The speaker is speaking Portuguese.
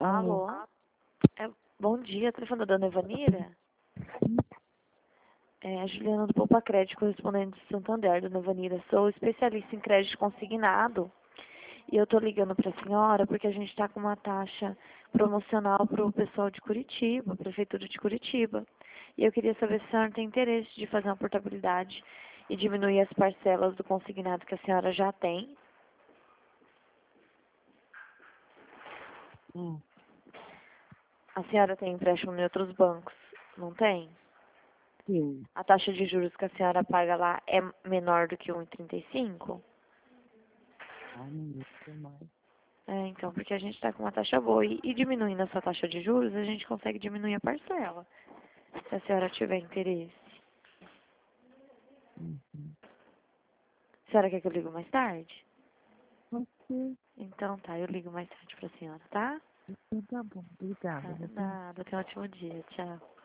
Alô? Bom dia, telefone da dona Evanira? É a Juliana do Poupa Crédito, correspondente de Santander, dona Evanira. Sou especialista em crédito consignado e eu tô ligando para a senhora porque a gente está com uma taxa promocional para o pessoal de Curitiba, Prefeitura de Curitiba. E eu queria saber se a senhora tem interesse de fazer uma portabilidade e diminuir as parcelas do consignado que a senhora já tem. A senhora tem empréstimo em outros bancos, não tem? Sim. A taxa de juros que a senhora paga lá é menor do que 1,35? Ai, não sei mais. Então, porque a gente está com uma taxa boa. E diminuindo essa taxa de juros, a gente consegue diminuir a parcela, se a senhora tiver interesse. A senhora quer que eu ligo mais tarde? Ok. Então tá, eu ligo mais tarde pra senhora, tá? Então tá bom. Obrigada. Tá, nada, tenha um ótimo dia, tchau.